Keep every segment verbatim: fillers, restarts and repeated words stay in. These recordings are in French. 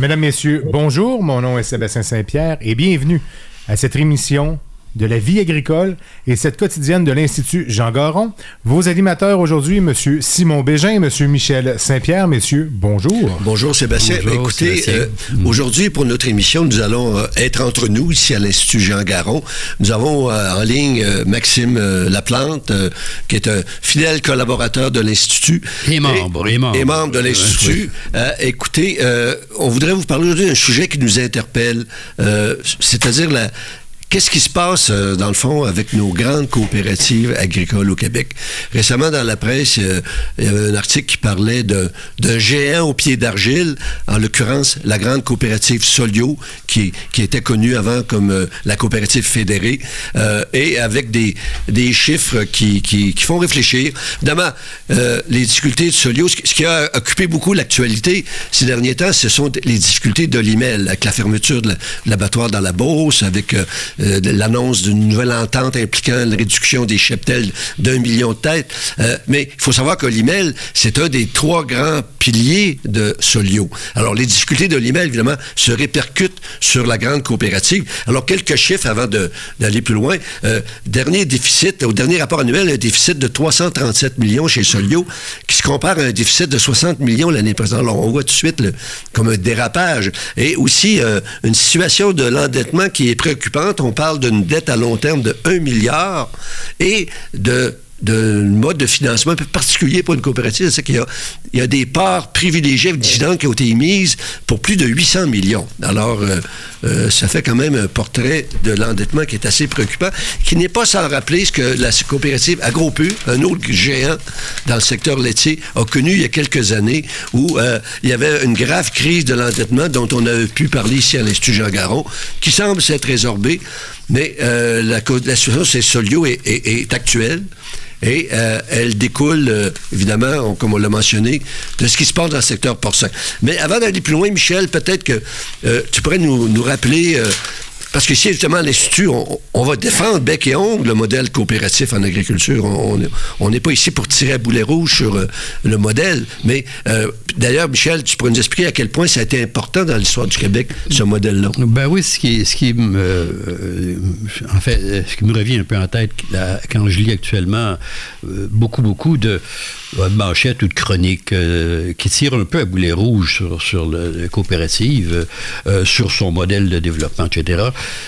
Mesdames, Messieurs, bonjour. Mon nom est Sébastien Saint-Pierre et bienvenue à cette émission de la vie agricole et cette quotidienne de l'Institut Jean Garon. Vos animateurs aujourd'hui, M. Simon Bégin et M. Michel Saint-Pierre. Messieurs, bonjour. Bonjour Sébastien. Bonjour, Écoutez, Sébastien. Euh, mmh. aujourd'hui pour notre émission, nous allons euh, être entre nous ici à l'Institut Jean Garon. Nous avons euh, en ligne euh, Maxime euh, Laplante, euh, qui est un fidèle collaborateur de l'Institut. Et membre, et, et membre. Et membre de l'Institut. Oui. Euh, écoutez, euh, on voudrait vous parler aujourd'hui d'un sujet qui nous interpelle, euh, c'est-à-dire la Qu'est-ce qui se passe, euh, dans le fond, avec nos grandes coopératives agricoles au Québec? Récemment, dans la presse, euh, il y avait un article qui parlait de, d'un géant au pied d'argile, en l'occurrence, la grande coopérative Solio, qui, qui était connue avant comme euh, la coopérative fédérée, euh, et avec des, des chiffres qui, qui, qui font réfléchir. Évidemment, euh, les difficultés de Solio, ce, ce qui a occupé beaucoup l'actualité ces derniers temps, ce sont les difficultés de l'I M E L, avec la fermeture de, la, de l'abattoir dans la Beauce, avec euh, Euh, l'annonce d'une nouvelle entente impliquant la réduction des cheptels d'un million de têtes. Euh, mais il faut savoir que l'I M E L, c'est un des trois grands piliers de Solio. Alors, les difficultés de l'I M E L, évidemment, se répercutent sur la grande coopérative. Alors, quelques chiffres avant de, d'aller plus loin. Euh, dernier déficit, au dernier rapport annuel, un déficit de trois cent trente-sept millions chez Solio, qui se compare à un déficit de soixante millions l'année précédente. Alors, on voit tout de suite le, comme un dérapage. Et aussi, euh, une situation de l'endettement qui est préoccupante. On parle d'une dette à long terme de un milliard et de d'un mode de financement un peu particulier pour une coopérative, c'est qu'il y a, il y a des parts privilégiées avec dividendes qui ont été émises pour plus de huit cents millions. Alors, euh, euh, ça fait quand même un portrait de l'endettement qui est assez préoccupant, qui n'est pas sans rappeler ce que la coopérative AgroPur, un autre géant dans le secteur laitier, a connu il y a quelques années, où euh, il y avait une grave crise de l'endettement dont on a pu parler ici à l'Institut Jean Garon, qui semble s'être résorbée, mais euh, la, la situation chez Solio est, est, est actuelle. Et euh, elle découle, euh, évidemment, on, comme on l'a mentionné, de ce qui se passe dans le secteur porcin. Mais avant d'aller plus loin, Michel, peut-être que euh, tu pourrais nous, nous rappeler... Euh, Parce qu'ici, justement, à l'Institut, on, on va défendre bec et ongle le modèle coopératif en agriculture. On n'est pas ici pour tirer à boulet rouge sur euh, le modèle. Mais euh, d'ailleurs, Michel, tu pourrais nous expliquer à quel point ça a été important dans l'histoire du Québec, ce modèle-là. Ben oui, ce qui, ce qui me... Euh, en fait, ce qui me revient un peu en tête là, quand je lis actuellement euh, beaucoup, beaucoup de, de manchettes ou de chroniques euh, qui tirent un peu à boulet rouge sur, sur le, la coopérative, euh, sur son modèle de développement, et cetera.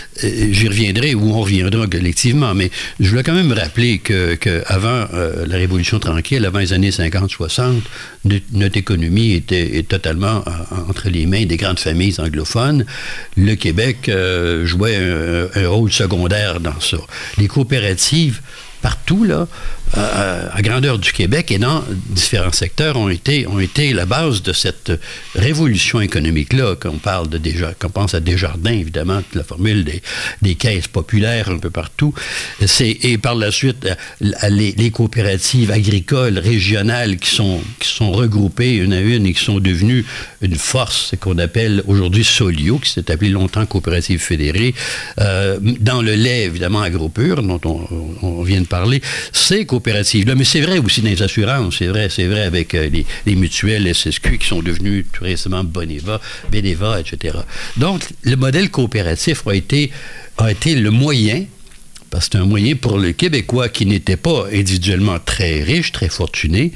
J'y reviendrai ou on reviendra collectivement, mais je voulais quand même rappeler que, que avant euh, la Révolution tranquille, avant les années cinquante soixante, notre économie était est totalement euh, entre les mains des grandes familles anglophones. Le Québec euh, jouait un, un rôle secondaire dans ça. Les coopératives, partout, là, à, à grandeur du Québec et dans différents secteurs, ont été, ont été la base de cette révolution économique-là. Quand on parle de Desjardins, quand on pense à Desjardins, évidemment, la formule des, des caisses populaires un peu partout. C'est, et par la suite, les, les coopératives agricoles régionales qui sont, qui sont regroupées une à une et qui sont devenues une force, ce qu'on appelle aujourd'hui Solio, qui s'est appelé longtemps Coopérative fédérée. Euh, dans le lait, évidemment, AgroPur, dont on, on vient de parler, c'est coopératives-là, mais c'est vrai aussi dans les assurances, c'est vrai, c'est vrai avec euh, les, les mutuelles S S Q qui sont devenues tout récemment Bonneva, Beneva, et cetera. Donc, le modèle coopératif a été, a été le moyen, parce que c'est un moyen pour le Québécois qui n'était pas individuellement très riche, très fortuné,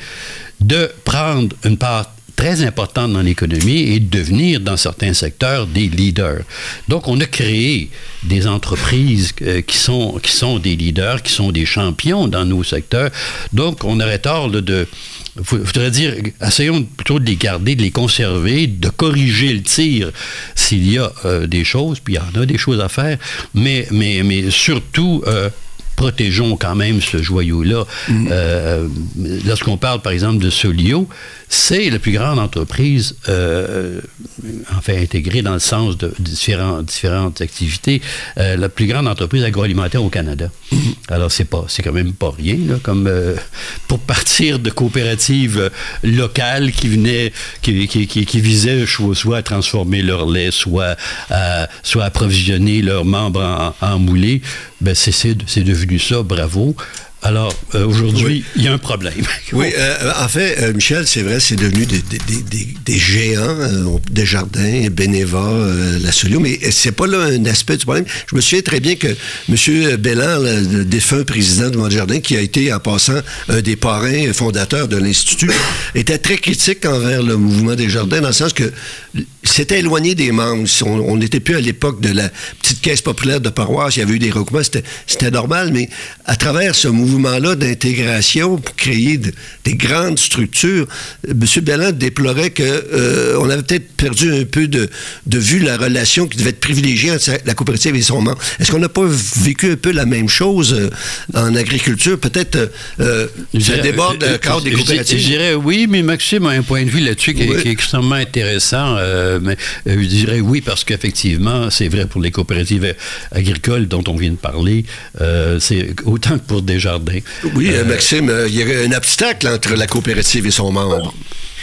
de prendre une part très importante dans l'économie et de devenir, dans certains secteurs, des leaders. Donc, on a créé des entreprises euh, qui sont, qui sont des leaders, qui sont des champions dans nos secteurs. Donc, on aurait tort là, de... Il faudrait dire, essayons plutôt de les garder, de les conserver, de corriger le tir s'il y a euh, des choses, puis il y en a des choses à faire, mais, mais, mais surtout... Euh, protégeons quand même ce joyau-là. Mmh. Euh, lorsqu'on parle, par exemple, de Solio, c'est la plus grande entreprise, euh, enfin intégrée dans le sens de différents, différentes activités, euh, la plus grande entreprise agroalimentaire au Canada. Mmh. Alors, c'est pas, c'est quand même pas rien, là, comme euh, pour partir de coopératives locales qui venaient, qui, qui, qui, qui visaient soit à transformer leur lait, soit à, soit à approvisionner leurs membres en, en moulé. Ben c'est, c'est, c'est devenu ça, bravo. Alors, euh, aujourd'hui, oui. il y a un problème. Oui, euh, en fait, euh, Michel, c'est vrai, c'est devenu des, des, des, des géants, euh, Desjardins, Beneva, euh, la Solio, mais c'est pas là un aspect du problème. Je me souviens très bien que M. Belland, le défunt président du Desjardins, qui a été, en passant, un des parrains fondateurs de l'Institut, était très critique envers le mouvement Desjardins, dans le sens que c'était éloigné des membres. On n'était plus à l'époque de la petite caisse populaire de paroisse, il y avait eu des recoupements, c'était, c'était normal, mais à travers ce mouvement-là d'intégration pour créer de, des grandes structures, M. Belland déplorait qu'on euh, avait peut-être perdu un peu de, de vue la relation qui devait être privilégiée entre la coopérative et son membre. Est-ce qu'on n'a pas vécu un peu la même chose euh, en agriculture? Peut-être euh, ça déborde le cadre des coopératives. Je dirais oui, mais Maxime a un point de vue là-dessus qui, oui. qui est extrêmement intéressant. Euh, mais euh, je dirais oui parce qu'effectivement, c'est vrai pour les coopératives agricoles dont on vient de parler. Euh, c'est autant que pour Desjardins. Oui, euh, Maxime, il y a un obstacle entre la coopérative et son membre.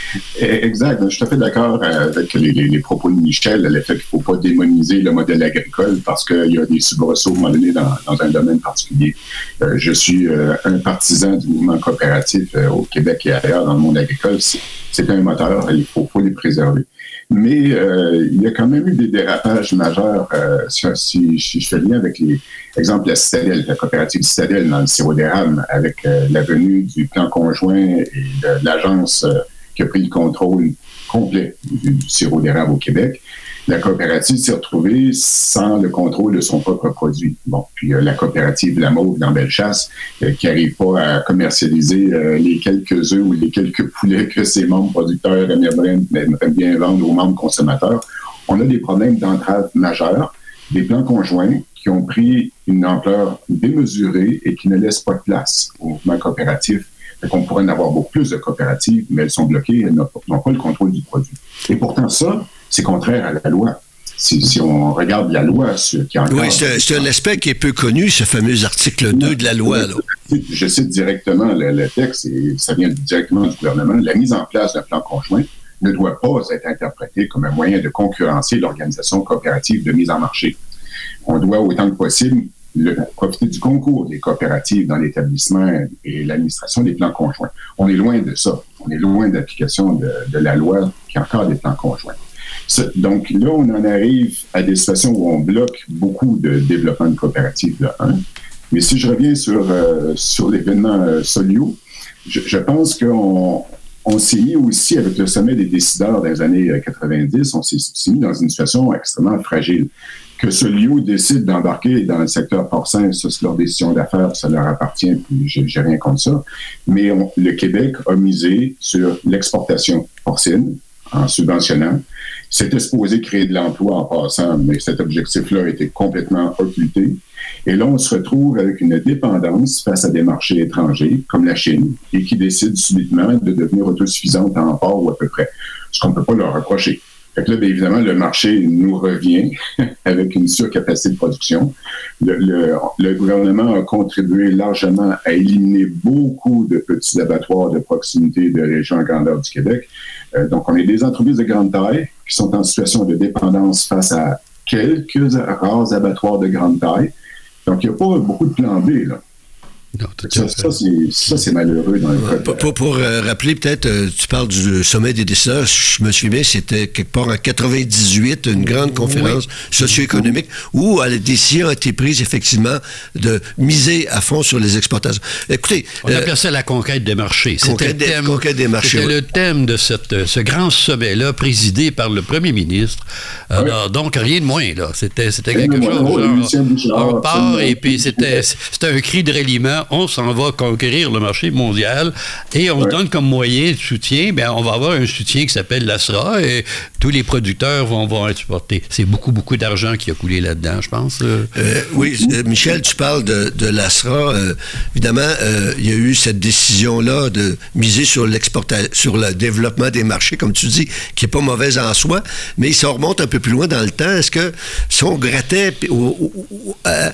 Exact. Je suis tout à fait d'accord avec les, les, les propos de Michel, le fait qu'il ne faut pas démoniser le modèle agricole parce qu'il y a des soubresauts à un moment donné dans, dans un domaine particulier. Euh, je suis euh, un partisan du mouvement coopératif euh, au Québec et ailleurs dans le monde agricole. C'est, c'est un moteur, il faut, faut les préserver. Mais euh, il y a quand même eu des dérapages majeurs. Euh, si, si je fais lien avec les exemple la Citadelle, la coopérative Citadelle dans le sirop d'érable, avec euh, la venue du plan conjoint et de, de l'agence euh, qui a pris le contrôle complet du, du sirop d'érable au Québec, la coopérative s'est retrouvée sans le contrôle de son propre produit. Bon, puis euh, la coopérative La Mauve dans Bellechasse, euh, qui n'arrive pas à commercialiser euh, les quelques œufs ou les quelques poulets que ses membres producteurs aimeraient, aimeraient bien vendre aux membres consommateurs. On a des problèmes d'entrave majeurs, des plans conjoints qui ont pris une ampleur démesurée et qui ne laissent pas de place au mouvement coopératif. Fait qu'on pourrait en avoir beaucoup plus de coopératives, mais elles sont bloquées, elles n'ont, n'ont pas le contrôle du produit. Et pourtant, ça, c'est contraire à la loi. Si, si on regarde la loi qui encadre... Oui, c'est, c'est un aspect qui est peu connu, ce fameux article deux de la loi. Là. Je cite directement le, le texte, et ça vient directement du gouvernement. La mise en place d'un plan conjoint ne doit pas être interprétée comme un moyen de concurrencer l'organisation coopérative de mise en marché. On doit, autant que possible, le, profiter du concours des coopératives dans l'établissement et l'administration des plans conjoints. On est loin de ça. On est loin de l'application de, de la loi qui encadre des plans conjoints. Donc là, on en arrive à des situations où on bloque beaucoup de développement de coopératives, là, hein. Mais si je reviens sur, euh, sur l'événement euh, Solio, je, je pense qu'on on s'est mis aussi, avec le sommet des décideurs des années quatre-vingt-dix, on s'est, s'est mis dans une situation extrêmement fragile. Que Solio décide d'embarquer dans le secteur porcin, ça c'est leur décision d'affaires, ça leur appartient, puis j'ai, j'ai rien contre ça. Mais on, le Québec a misé sur l'exportation porcine en subventionnant. C'était supposé créer de l'emploi en passant, mais cet objectif-là a été complètement occulté. Et là, on se retrouve avec une dépendance face à des marchés étrangers, comme la Chine, et qui décide subitement de devenir autosuffisante en porc ou à peu près, ce qu'on ne peut pas leur reprocher. Fait que là, bien évidemment, le marché nous revient avec une surcapacité de production. Le, le, le gouvernement a contribué largement à éliminer beaucoup de petits abattoirs de proximité de régions à grandeur du Québec. Euh, donc, on est des entreprises de grande taille qui sont en situation de dépendance face à quelques rares abattoirs de grande taille. Donc, il n'y a pas beaucoup de plan B, là. Non, ça, ça, c'est, ça, c'est malheureux dans le code. Pour, pour, pour euh, rappeler, peut-être, euh, tu parles du sommet des décideurs, je me souviens, c'était quelque part en quatre-vingt-dix-huit, une grande conférence oui. socio-économique où la décision a été prise, effectivement, de miser à fond sur les exportations. Écoutez... On euh, appelait ça la conquête des marchés. Conquête c'était des, thème, conquête des marchés. C'était oui. le thème de cette, ce grand sommet-là, présidé par le premier ministre. Alors, oui. donc, rien de moins, là. C'était, c'était quelque chose, genre, on part, et puis c'était, c'était un cri de ralliement. On s'en va conquérir le marché mondial et on ouais. se donne comme moyen de soutien, bien, on va avoir un soutien qui s'appelle l'A S R A et tous les producteurs vont, vont être supportés. C'est beaucoup, beaucoup d'argent qui a coulé là-dedans, je pense. Euh, oui, euh, Michel, tu parles de, de l'A S R A. Euh, évidemment, euh, il y a eu cette décision-là de miser sur l'exportation, sur le développement des marchés, comme tu dis, qui n'est pas mauvaise en soi, mais ça remonte un peu plus loin dans le temps. Est-ce que si on grattait au, au, au, à,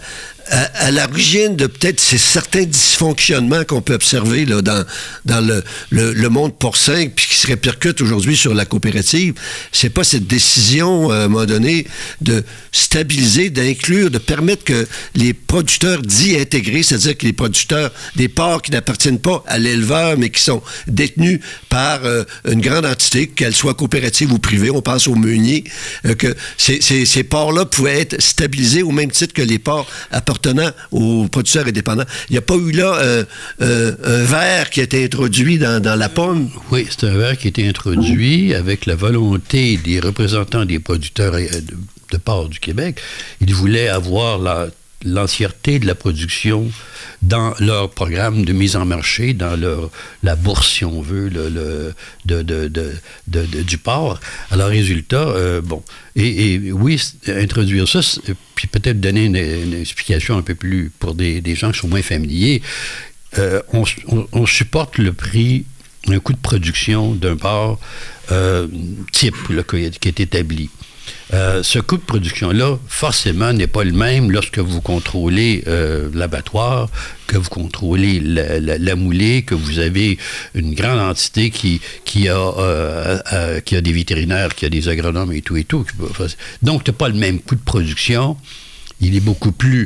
à, à l'origine de peut-être ces certains dysfonctionnements qu'on peut observer là, dans, dans le, le, le monde porcin, puis qui se répercutent aujourd'hui sur la coopérative, c'est pas cette décision, à un moment donné, de stabiliser, d'inclure, de permettre que les producteurs dits intégrés, c'est-à-dire que les producteurs des porcs qui n'appartiennent pas à l'éleveur, mais qui sont détenus par euh, une grande entité, qu'elle soit coopérative ou privée, on pense aux meuniers, euh, que ces, ces, ces porcs-là pouvaient être stabilisés au même titre que les porcs appartenant aux producteurs indépendants. Il n'y a pas eu là euh, euh, un verre qui a été introduit dans, dans la pomme? Oui, c'est un verre qui a été introduit avec la volonté des représentants des producteurs de, de porc du Québec. Ils voulaient avoir la, l'entièreté de la production dans leur programme de mise en marché, dans leur, la bourse, si on veut, le, le, de, de, de, de, de, du porc. Alors, résultat, euh, bon, et, et oui, introduire ça, puis peut-être donner une, une explication un peu plus pour des, des gens qui sont moins familiers. Euh, on, on, on supporte le prix, un coût de production d'un porc euh, type là, qui est établi. Euh, ce coût de production-là, forcément, n'est pas le même lorsque vous contrôlez euh, l'abattoir, que vous contrôlez la, la, la moulée, que vous avez une grande entité qui, qui, a, euh, euh, qui a des vétérinaires, qui a des agronomes et tout et tout. Donc, tu n'as pas le même coût de production. Il est beaucoup plus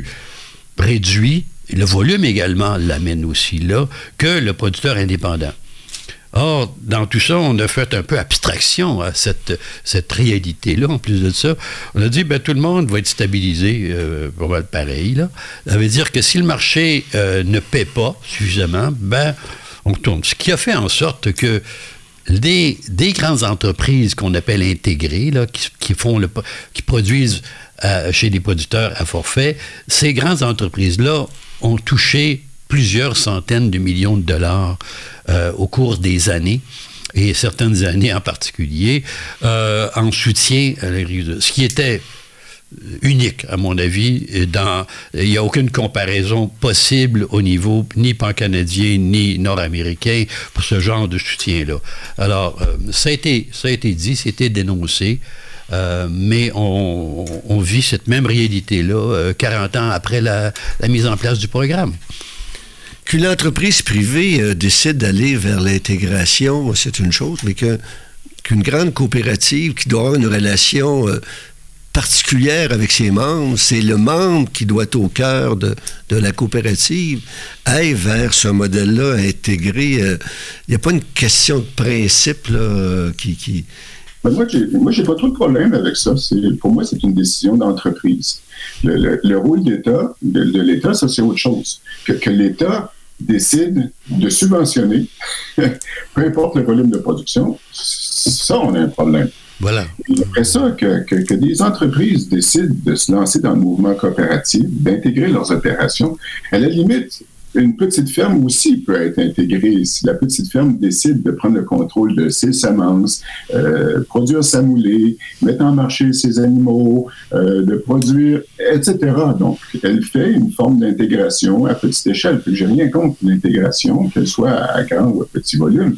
réduit. Le volume également l'amène aussi là que le producteur indépendant. Or, dans tout ça, on a fait un peu abstraction à cette, cette réalité-là. En plus de ça, on a dit, ben tout le monde va être stabilisé, euh, pas mal pareil, là. Ça veut dire que si le marché euh, ne paie pas suffisamment, ben on tourne. Ce qui a fait en sorte que des, des grandes entreprises qu'on appelle intégrées, là, qui, qui, font le, qui produisent euh, chez des producteurs à forfait, ces grandes entreprises-là ont touché plusieurs centaines de millions de dollars euh, au cours des années, et certaines années en particulier, euh, en soutien à l'agriculture. Ce qui était unique, à mon avis. Dans, il n'y a aucune comparaison possible au niveau ni pan-canadien ni nord-américain pour ce genre de soutien-là. Alors, euh, ça a été, ça a été dit, c'était dénoncé. Euh, mais on, on vit cette même réalité-là euh, quarante ans après la, la mise en place du programme. Qu'une entreprise privée euh, décide d'aller vers l'intégration, c'est une chose, mais que, qu'une grande coopérative qui doit avoir une relation euh, particulière avec ses membres, c'est le membre qui doit être au cœur de, de la coopérative, aille vers ce modèle-là intégré. Il euh, n'y a pas une question de principe là, euh, qui... qui... Ben moi, j'ai, moi, j'ai pas trop de problème avec ça. C'est, pour moi, c'est une décision d'entreprise. Le, le, le rôle d'État, de, de l'État, ça, c'est autre chose. Que, que l'État décide de subventionner, peu importe le volume de production, ça, on a un problème. Voilà. Et après ça, que, que, que des entreprises décident de se lancer dans le mouvement coopératif, d'intégrer leurs opérations, à la limite, une petite ferme aussi peut être intégrée. Si la petite ferme décide de prendre le contrôle de ses semences, euh, produire sa moulée, mettre en marché ses animaux, euh, de produire, et cetera. Donc, elle fait une forme d'intégration à petite échelle. Je n'ai rien contre l'intégration, qu'elle soit à grand ou à petit volume.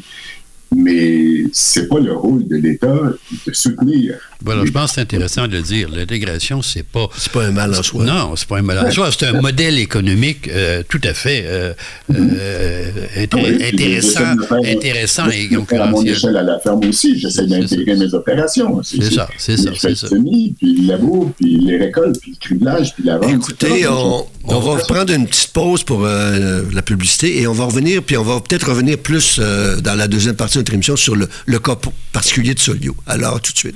Mais c'est pas le rôle de l'État de soutenir. Voilà, je pense que c'est intéressant de le dire. L'intégration, c'est pas... C'est pas un mal en soi. Non, c'est pas un mal en soi. C'est un modèle économique euh, tout à fait euh, euh, intér- oui, intéressant, faire, intéressant et concurrentiel. À mon échelle à la ferme aussi, j'essaie c'est, d'intégrer c'est, mes opérations. C'est, c'est ça, c'est ça. C'est ça. Le semis, puis le labour, puis les récoltes, puis le criblage, puis la vente. Écoutez, on, on va prendre une petite pause pour euh, la publicité et on va revenir, puis on va peut-être revenir plus euh, dans la deuxième partie de notre émission sur le, le cas particulier de Solio. Alors, tout de suite.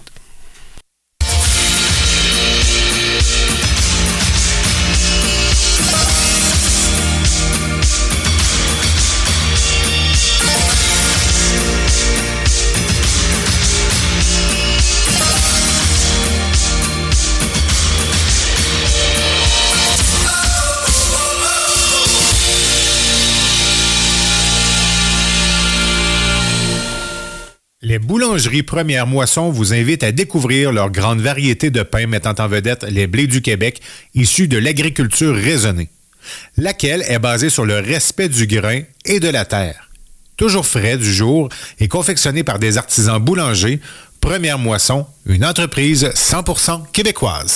Les boulangeries Première Moisson vous invitent à découvrir leur grande variété de pains mettant en vedette les blés du Québec issus de l'agriculture raisonnée, laquelle est basée sur le respect du grain et de la terre. Toujours frais du jour et confectionné par des artisans boulangers, Première Moisson, une entreprise cent pour cent québécoise.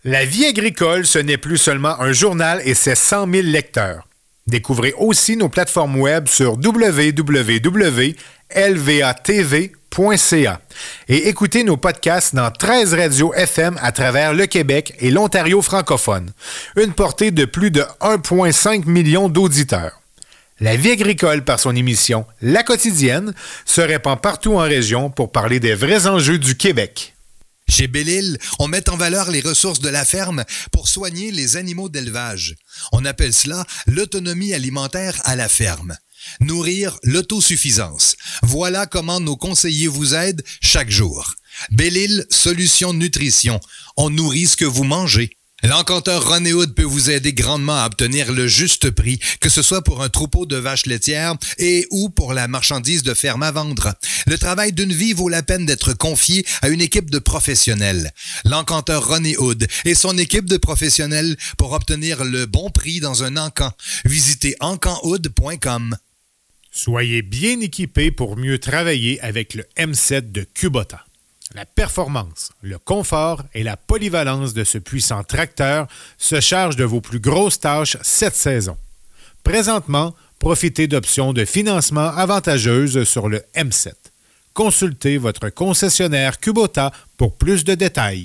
La vie agricole, ce n'est plus seulement un journal et ses cent mille lecteurs. Découvrez aussi nos plateformes web sur w w w point l v a t v point c a et écoutez nos podcasts dans treize radios F M à travers le Québec et l'Ontario francophone. Une portée de plus de un virgule cinq million d'auditeurs. La vie agricole, par son émission La Quotidienne, se répand partout en région pour parler des vrais enjeux du Québec. Chez Belle-Île, on met en valeur les ressources de la ferme pour soigner les animaux d'élevage. On appelle cela l'autonomie alimentaire à la ferme. Nourrir l'autosuffisance. Voilà comment nos conseillers vous aident chaque jour. Belle-Île Solutions Nutrition. On nourrit ce que vous mangez. L'encanteur René Hood peut vous aider grandement à obtenir le juste prix, que ce soit pour un troupeau de vaches laitières et ou pour la marchandise de ferme à vendre. Le travail d'une vie vaut la peine d'être confié à une équipe de professionnels. L'encanteur René Hood et son équipe de professionnels pour obtenir le bon prix dans un encan. Visitez encan hood point com. Soyez bien équipés pour mieux travailler avec le M sept de Kubota. La performance, le confort et la polyvalence de ce puissant tracteur se chargent de vos plus grosses tâches cette saison. Présentement, profitez d'options de financement avantageuses sur le M sept. Consultez votre concessionnaire Kubota pour plus de détails.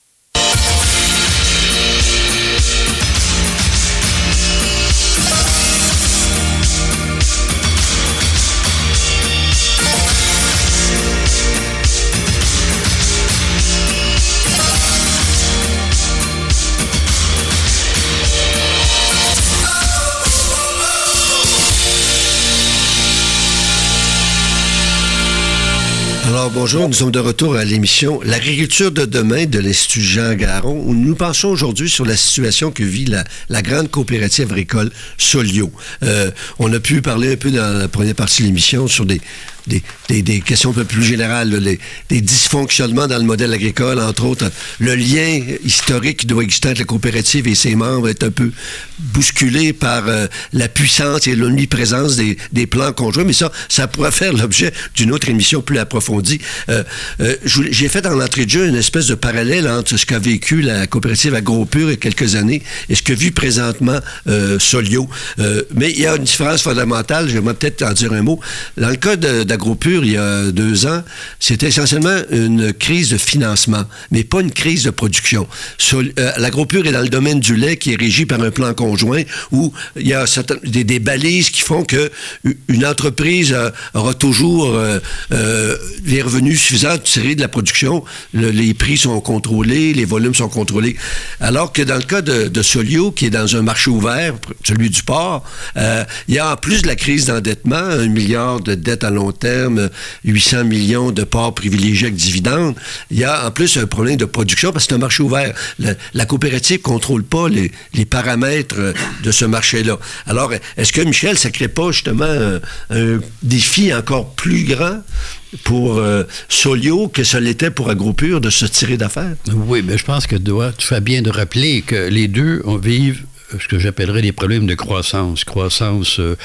Alors, bonjour, nous sommes de retour à l'émission L'agriculture de demain de l'Institut Jean Garon, où nous pensons aujourd'hui sur la situation que vit la, la grande coopérative agricole Solio. Euh, on a pu parler un peu dans la première partie de l'émission sur des, des, des, des questions un peu plus générales, là, les, des dysfonctionnements dans le modèle agricole, entre autres, le lien historique qui doit exister entre la coopérative et ses membres est un peu bousculé par euh, la puissance et l'omniprésence des, des plans conjoints, mais ça, ça pourrait faire l'objet d'une autre émission plus approfondie. Euh, euh, j'ai fait dans l'entrée de jeu une espèce de parallèle entre ce qu'a vécu la coopérative AgroPure il y a quelques années et ce que vit présentement euh, Solio. Euh, mais il y a une différence fondamentale, j'aimerais peut-être en dire un mot. Dans le cas d'AgroPure, il y a deux ans, c'était essentiellement une crise de financement, mais pas une crise de production. Sol, euh, L'AgroPure est dans le domaine du lait qui est régi par un plan conjoint où il y a certaines, des, des balises qui font que une entreprise euh, aura toujours euh, euh, les revenus suffisants tirés de la production, le, les prix sont contrôlés, les volumes sont contrôlés. Alors que dans le cas de, de Solio, qui est dans un marché ouvert, celui du port, euh, il y a en plus de la crise d'endettement, un milliard de dettes à long terme, huit cents millions de ports privilégiés avec dividendes, il y a en plus un problème de production parce que c'est un marché ouvert. La, la coopérative ne contrôle pas les, les paramètres de ce marché-là. Alors, est-ce que, Michel, ça ne crée pas justement un, un défi encore plus grand pour euh, Solio que ce l'était pour AgroPure de se tirer d'affaire? Oui, mais je pense que doit, tu fais bien de rappeler que les deux on vivent ce que j'appellerais des problèmes de croissance. Croissance euh,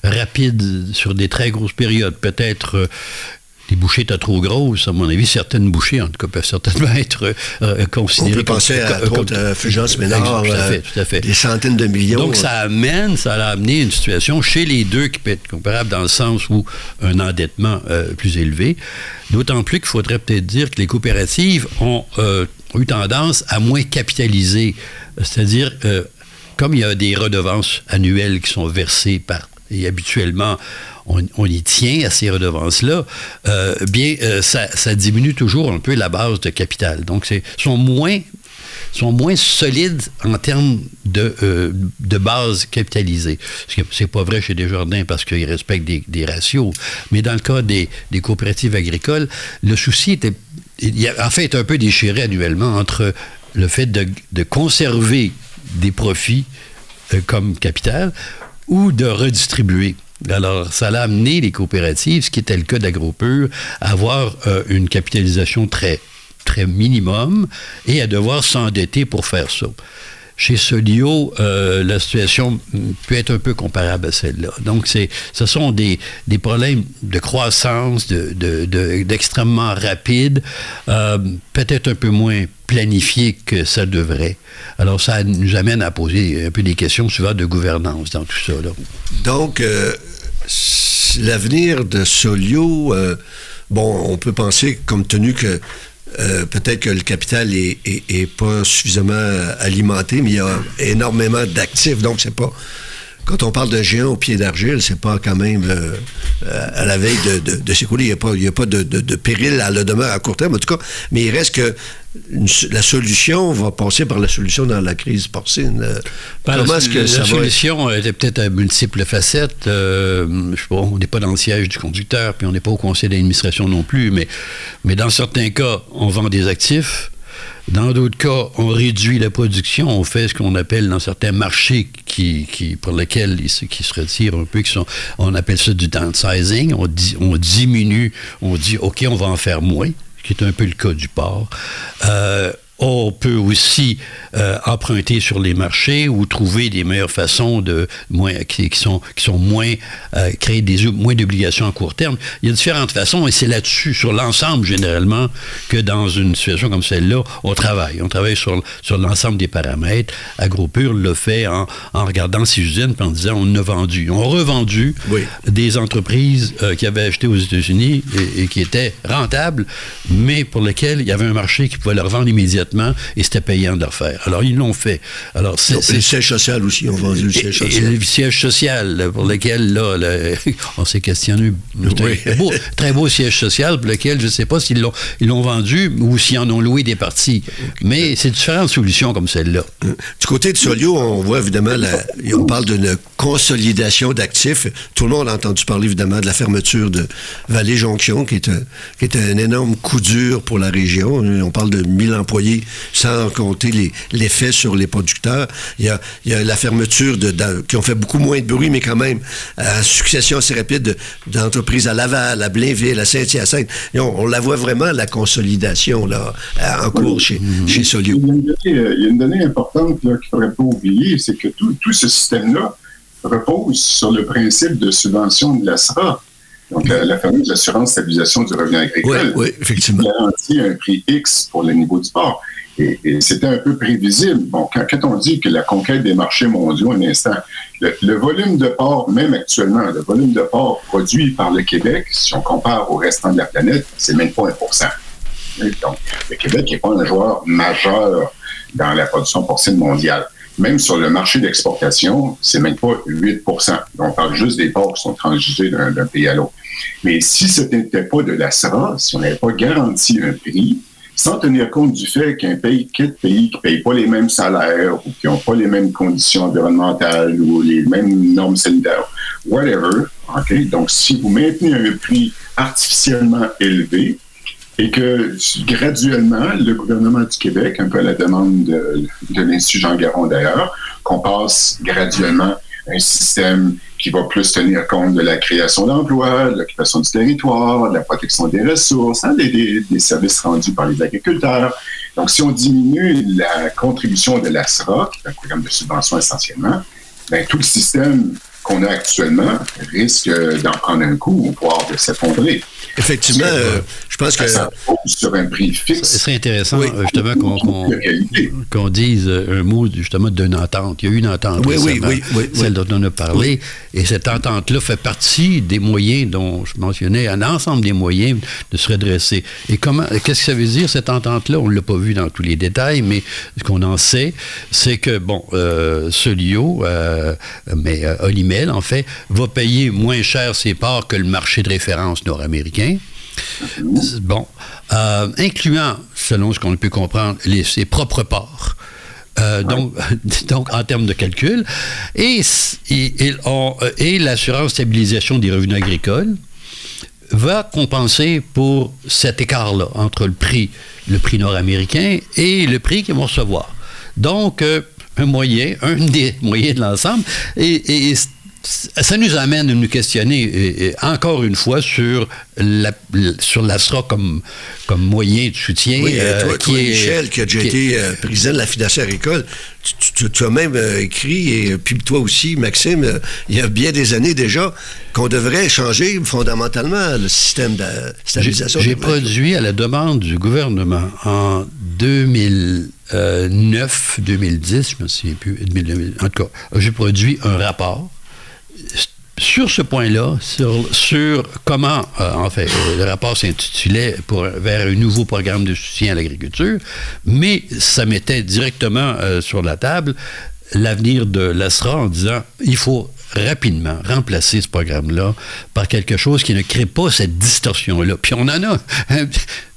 rapide sur des très grosses périodes. Peut-être... Euh, les bouchées étaient trop grosses, à mon avis, certaines bouchées, en tout cas, peuvent certainement être euh, considérées. On peut comme, penser à comme, comme, Fulgence Ménard, tout à fait, tout à fait. Des centaines de millions. Donc, ça amène, ça a amené une situation chez les deux qui peut être comparable dans le sens où un endettement euh, plus élevé. D'autant plus qu'il faudrait peut-être dire que les coopératives ont euh, eu tendance à moins capitaliser. C'est-à-dire, euh, comme il y a des redevances annuelles qui sont versées par... Et habituellement, on, on y tient à ces redevances-là, euh, bien, euh, ça, ça diminue toujours un peu la base de capital. Donc, ils sont moins, sont moins solides en termes de, euh, de base capitalisée. Ce n'est pas vrai chez Desjardins parce qu'ils respectent des, des ratios. Mais dans le cas des, des coopératives agricoles, le souci était, il a en fait un peu déchiré annuellement entre le fait de, de conserver des profits euh, comme capital ou de redistribuer. Alors, ça a amené les coopératives, ce qui était le cas d'AgroPure, à avoir euh, une capitalisation très, très minimum et à devoir s'endetter pour faire ça. chez Solio, euh, la situation peut être un peu comparable à celle-là. Donc, c'est, ce sont des, des problèmes de croissance, de, de, de, d'extrêmement rapides, euh, peut-être un peu moins planifiés que ça devrait. Alors, ça nous amène à poser un peu des questions souvent de gouvernance dans tout ça, là. Donc, euh, l'avenir de Solio, euh, bon, on peut penser, compte tenu que Euh, peut-être que le capital est, est, est pas suffisamment alimenté, mais il y a énormément d'actifs. Donc, c'est pas... Quand on parle de géant au pied d'argile, c'est pas quand même euh, à la veille de, de, de s'écouler. Il n'y a pas, il y a pas de, de, de péril à la demeure à court terme, en tout cas. Mais il reste que une, la solution va passer par la solution dans la crise porcine. Ben, Comment la, est-ce que la ça va... solution était peut-être à multiples facettes. Euh, je sais pas, on n'est pas dans le siège du conducteur, puis on n'est pas au conseil d'administration non plus, mais, mais dans certains cas, on vend des actifs. Dans d'autres cas, on réduit la production, on fait ce qu'on appelle dans certains marchés qui, qui, pour lesquels ils qui se retirent un peu, qui sont, on appelle ça du downsizing, on, di, on diminue, on dit OK, on va en faire moins, ce qui est un peu le cas du porc. Euh, On peut aussi euh, emprunter sur les marchés ou trouver des meilleures façons de moins, qui, qui sont qui sont moins euh, créer des moins d'obligations à court terme. Il y a différentes façons et c'est là-dessus, sur l'ensemble généralement, que dans une situation comme celle-là, on travaille. On travaille sur sur l'ensemble des paramètres. AgroPure le fait en, en regardant ses usines et en disant on a vendu, on a revendu oui. des entreprises euh, qui avaient acheté aux États-Unis et, et qui étaient rentables, mais pour lesquelles il y avait un marché qui pouvait leur vendre immédiatement. Et c'était payant de le faire. Alors, ils l'ont fait. Alors, c'est, c'est... Le siège social aussi, on vendu le siège social. Et le siège social, pour lequel, là, le... on s'est questionné. Oui. Très, beau, très beau siège social, pour lequel, je ne sais pas s'ils l'ont, ils l'ont vendu ou s'ils en ont loué des parties. Mais c'est différentes solutions comme celle-là. Du côté de Solio, on voit évidemment, la... on parle d'une consolidation d'actifs. Tout le monde a entendu parler, évidemment, de la fermeture de Vallée-Jonction, qui est un, qui est un énorme coup dur pour la région. On parle de mille employés sans compter les, l'effet sur les producteurs. Il y a, il y a la fermeture de, de, qui ont fait beaucoup moins de bruit, mais quand même, à succession assez rapide de, d'entreprises à Laval, à Blainville, à Saint-Hyacinthe. Et on, on la voit vraiment, la consolidation là, en cours chez, mmh. chez Solio. Il y a une donnée, il y a une donnée importante là, qu'il ne faudrait pas oublier, c'est que tout, tout ce système-là repose sur le principe de subvention de l'A S R A. Donc, la, la fameuse assurance stabilisation du revenu agricole, oui, oui, effectivement, qui garantit un prix X pour le niveau du porc. Et, et c'était un peu prévisible. Bon, quand, quand on dit que la conquête des marchés mondiaux, un instant, le, le volume de porc, même actuellement, le volume de porc produit par le Québec, si on compare au restant de la planète, c'est même pas un pour cent. Donc, le Québec n'est pas un joueur majeur dans la production porcine mondiale. Même sur le marché d'exportation, c'est même pas huit pour cent. On parle juste des porcs qui sont transigés d'un, d'un pays à l'autre. Mais si ce n'était pas de l'A S R A, si on n'avait pas garanti un prix, sans tenir compte du fait qu'un pays, quelques pays qui ne payent pas les mêmes salaires ou qui n'ont pas les mêmes conditions environnementales ou les mêmes normes sanitaires, whatever, okay? Donc si vous maintenez un prix artificiellement élevé, et que graduellement, le gouvernement du Québec, un peu à la demande de, de l'Institut Jean Garon d'ailleurs, qu'on passe graduellement à un système qui va plus tenir compte de la création d'emplois, de l'occupation du territoire, de la protection des ressources, hein, des, des, des services rendus par les agriculteurs. Donc, si on diminue la contribution de l'A S R A, qui est un programme de subvention essentiellement, bien, tout le système qu'on a actuellement risque d'en prendre un coup, voire de s'effondrer. Effectivement, euh, je pense que... Ça pose sur un prix fixe. Ce serait intéressant, oui. justement, qu'on, qu'on, qu'on dise un mot, justement, d'une entente. Il y a eu une entente oui, récemment, oui, oui, oui, celle oui. dont on a parlé, oui. et cette entente-là fait partie des moyens dont je mentionnais, un ensemble des moyens de se redresser. Et comment, qu'est-ce que ça veut dire, cette entente-là? On ne l'a pas vu dans tous les détails, mais ce qu'on en sait, c'est que, bon, euh, Solio, euh, mais euh, Olimel, en fait, va payer moins cher ses parts que le marché de référence nord-américain. Bon, euh, incluant, selon ce qu'on peut comprendre, les, ses propres parts. Euh, donc, donc, en termes de calcul. Et, et, et, on, et l'assurance stabilisation des revenus agricoles va compenser pour cet écart-là entre le prix, le prix nord-américain et le prix qu'ils vont recevoir. Donc, euh, un moyen, un des moyens de l'ensemble. Et, et ça nous amène à nous questionner et, et encore une fois sur la, sur l'A S R A comme, comme moyen de soutien. Oui, euh, toi, qui toi est, Michel, qui a déjà qui été est, euh, président de la Fédération agricole, tu, tu, tu as même euh, écrit, et puis toi aussi, Maxime, euh, il y a bien des années déjà, qu'on devrait changer fondamentalement le système de stabilisation. J'ai, j'ai produit à la demande du gouvernement en deux mille neuf deux mille dix, je ne me souviens plus, en tout cas, j'ai produit un rapport sur ce point-là, sur, sur comment, euh, en fait, le rapport s'intitulait pour, vers un nouveau programme de soutien à l'agriculture, mais ça mettait directement euh, sur la table l'avenir de l'A S R A en disant il faut rapidement remplacer ce programme-là par quelque chose qui ne crée pas cette distorsion-là. Puis on en a. Hein,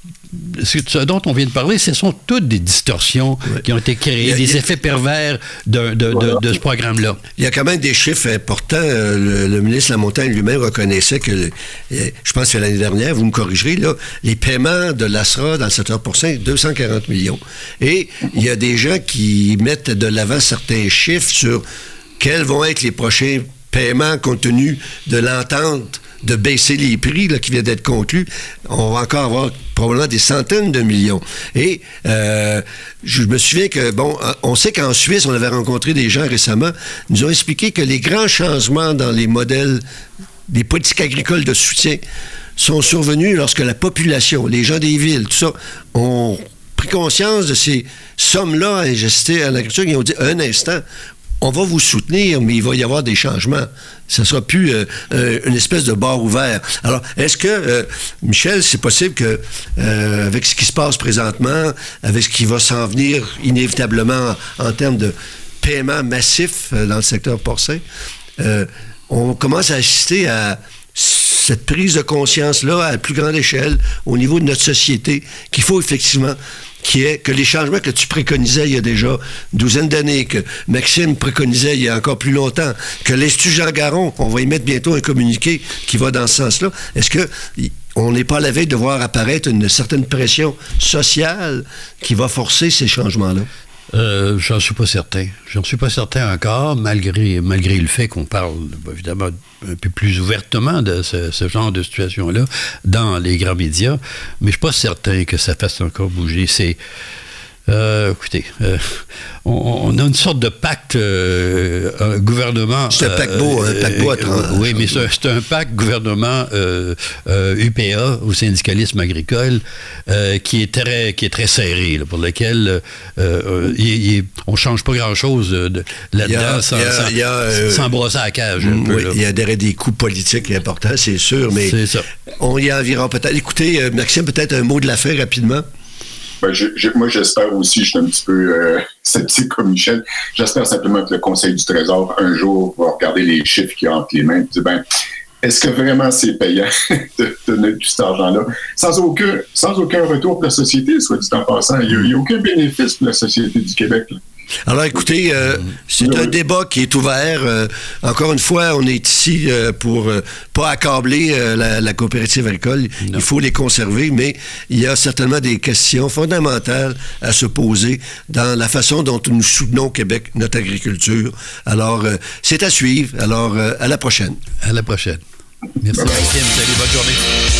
ce dont on vient de parler, ce sont toutes des distorsions ouais. qui ont été créées, il a, des a, effets pervers de, de, voilà. de, de ce programme-là. Il y a quand même des chiffres importants. Le, le ministre Lamontagne lui-même reconnaissait que, le, je pense que l'année dernière, vous me corrigerez, là, les paiements de l'A S R A dans le secteur porcin, deux cent quarante millions. Et il y a des gens qui mettent de l'avant certains chiffres sur quels vont être les prochains paiements compte tenu de l'entente de baisser les prix là, qui vient d'être conclu. On va encore avoir probablement des centaines de millions. Et euh, je me souviens que, bon, on sait qu'en Suisse, on avait rencontré des gens récemment, nous ont expliqué que les grands changements dans les modèles des politiques agricoles de soutien sont survenus lorsque la population, les gens des villes, tout ça, ont pris conscience de ces sommes-là à injecter à l'agriculture. Ils ont dit, un instant, on va vous soutenir, mais il va y avoir des changements. Ça ne sera plus euh, euh, une espèce de bar ouvert. Alors, est-ce que, euh, Michel, c'est possible que, euh, avec ce qui se passe présentement, avec ce qui va s'en venir inévitablement en, en termes de paiement massif euh, dans le secteur porcin, euh, on commence à assister à cette prise de conscience-là à plus grande échelle, au niveau de notre société, qu'il faut effectivement qui est que les changements que tu préconisais il y a déjà une douzaine d'années, que Maxime préconisait il y a encore plus longtemps, que l'Institut Jean Garon, on va y mettre bientôt un communiqué qui va dans ce sens-là. Est-ce que on n'est pas à la veille de voir apparaître une certaine pression sociale qui va forcer ces changements-là? Euh, j'en suis pas certain. J'en suis pas certain encore, malgré, malgré le fait qu'on parle, évidemment, un peu plus ouvertement de ce, ce genre de situation-là dans les grands médias, mais je suis pas certain que ça fasse encore bouger. C'est... Euh, écoutez, euh, on, on a une sorte de pacte euh, un gouvernement... C'est un paquebot, euh, un paquebot à trente. Euh, oui, mais c'est, c'est un pacte gouvernement euh, euh, U P A, au syndicalisme agricole, euh, qui est très qui est très serré, là, pour lequel euh, il, il, on ne change pas grand-chose de, là-dedans a, sans, y a, sans, y a, euh, sans brosser à la cage. Un peu, oui, il y a des, des coups politiques importants, c'est sûr, mais c'est ça. On y a environ peut-être... Écoutez, euh, Maxime, peut-être un mot de la fin rapidement. Ben, je, je, moi, j'espère aussi, je suis un petit peu euh, sceptique comme Michel, j'espère simplement que le Conseil du Trésor, un jour, va regarder les chiffres qu'il a entre les mains et dire, ben, est-ce que vraiment c'est payant de donner tout cet argent-là? Sans aucun, sans aucun retour pour la société, soit dit en passant. Il n'y a, a aucun bénéfice pour la société du Québec, là. Alors, écoutez, euh, c'est oui. un débat qui est ouvert. Euh, encore une fois, on est ici euh, pour euh, pas accabler euh, la, la coopérative agricole. Non. Il faut les conserver, mais il y a certainement des questions fondamentales à se poser dans la façon dont nous soutenons au Québec notre agriculture. Alors, euh, c'est à suivre. Alors, euh, à la prochaine. À la prochaine. Merci, Maxime. Salut, bonne journée.